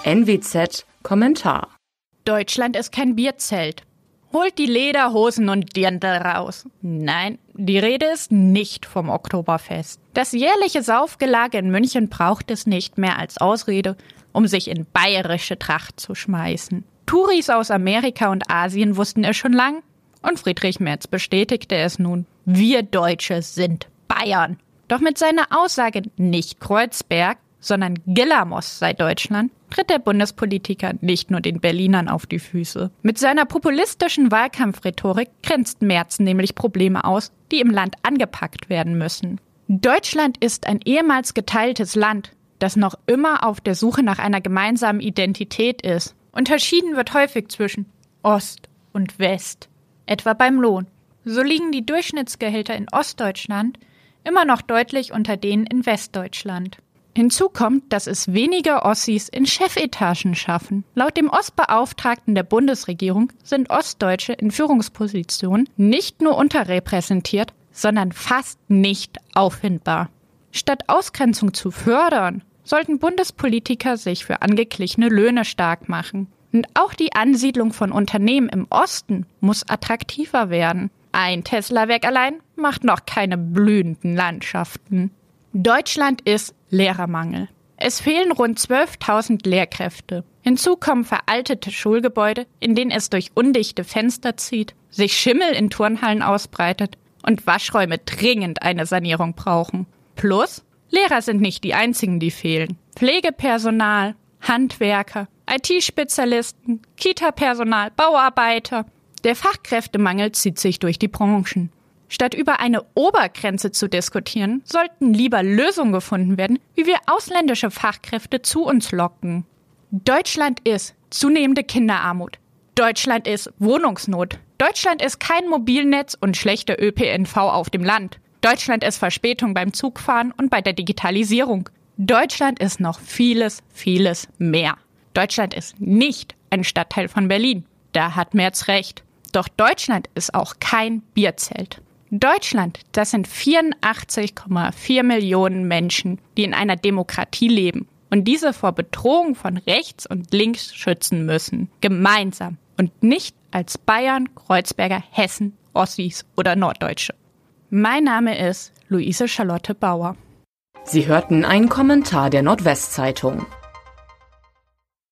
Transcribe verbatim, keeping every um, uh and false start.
N W Z Kommentar. Deutschland ist kein Bierzelt. Holt die Lederhosen und Dirndl raus. Nein, die Rede ist nicht vom Oktoberfest. Das jährliche Saufgelage in München braucht es nicht mehr als Ausrede, um sich in bayerische Tracht zu schmeißen. Touris aus Amerika und Asien wussten es schon lang und Friedrich Merz bestätigte es nun. Wir Deutsche sind Bayern. Doch mit seiner Aussage nicht Kreuzberg, sondern Gillamos sei Deutschland, tritt der Bundespolitiker nicht nur den Berlinern auf die Füße. Mit seiner populistischen Wahlkampfrhetorik grenzt Merz nämlich Probleme aus, die im Land angepackt werden müssen. Deutschland ist ein ehemals geteiltes Land, das noch immer auf der Suche nach einer gemeinsamen Identität ist. Unterschieden wird häufig zwischen Ost und West, etwa beim Lohn. So liegen die Durchschnittsgehälter in Ostdeutschland immer noch deutlich unter denen in Westdeutschland. Hinzu kommt, dass es weniger Ossis in Chefetagen schaffen. Laut dem Ostbeauftragten der Bundesregierung sind Ostdeutsche in Führungspositionen nicht nur unterrepräsentiert, sondern fast nicht auffindbar. Statt Ausgrenzung zu fördern, sollten Bundespolitiker sich für angeglichene Löhne stark machen. Und auch die Ansiedlung von Unternehmen im Osten muss attraktiver werden. Ein Tesla-Werk allein macht noch keine blühenden Landschaften. Deutschland ist Lehrermangel. Es fehlen rund zwölftausend Lehrkräfte. Hinzu kommen veraltete Schulgebäude, in denen es durch undichte Fenster zieht, sich Schimmel in Turnhallen ausbreitet und Waschräume dringend eine Sanierung brauchen. Plus, Lehrer sind nicht die einzigen, die fehlen. Pflegepersonal, Handwerker, I T-Spezialisten, Kita-Personal, Bauarbeiter. Der Fachkräftemangel zieht sich durch die Branchen. Statt über eine Obergrenze zu diskutieren, sollten lieber Lösungen gefunden werden, wie wir ausländische Fachkräfte zu uns locken. Deutschland ist zunehmende Kinderarmut. Deutschland ist Wohnungsnot. Deutschland ist kein Mobilnetz und schlechter Ö P N V auf dem Land. Deutschland ist Verspätung beim Zugfahren und bei der Digitalisierung. Deutschland ist noch vieles, vieles mehr. Deutschland ist nicht ein Stadtteil von Berlin. Da hat Merz recht. Doch Deutschland ist auch kein Bierzelt. Deutschland, das sind vierundachtzig Komma vier Millionen Menschen, die in einer Demokratie leben und diese vor Bedrohung von rechts und links schützen müssen. Gemeinsam und nicht als Bayern, Kreuzberger, Hessen, Ossis oder Norddeutsche. Mein Name ist Luise Charlotte Bauer. Sie hörten einen Kommentar der Nordwestzeitung.